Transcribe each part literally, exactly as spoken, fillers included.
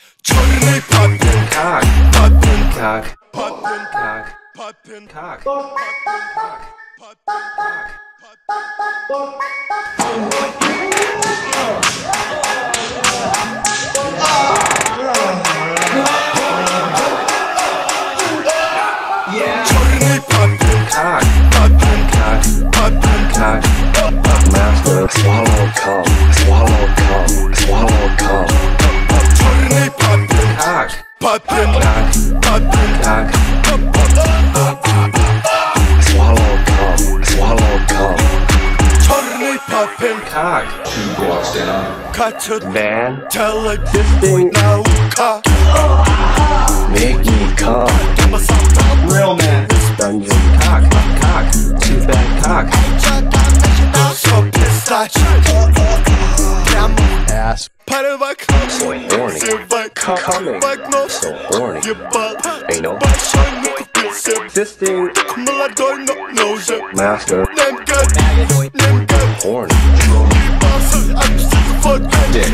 Czarny papien, cock, papien, cock, papien, cock, papien, cock, czarny papien, cock, papien, cock, papien, cock. Master, swallow cum, swallow cum, swallow cum. czarny papien, Cock, papien, cock, papien, cock, Swallow cum, swallow cum. czarny papien, cock. He walks down. kaçır Man, televizyon nauka. make me cum. Real man. Dungeon, Cock, cock, too bad cock. Sobie stać, ass, parę wak, so horny. Coming, so horny. Ain't no this thing, master, horny. Dick.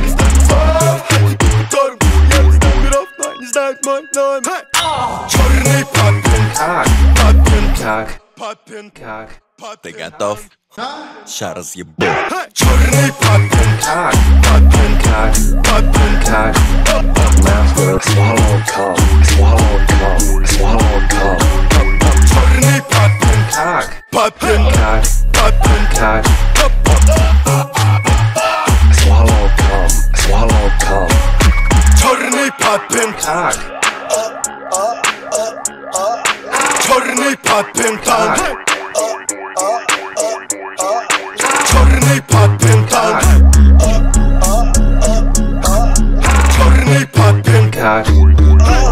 Czarny papien, Cock, papien, cock, papien, cock, Ты готов? Сейчас ебу. czarny papien, cock, papien, cock, papien, cock. Master, swallow cum, swallow cum, swallow cum. czarny papien, Cock, papien, cock, papien, cock. Swallow cum, swallow cum. czarny papien, Cock, czarny papien, tam. Czarny papien, tam. Czarny papien, cock.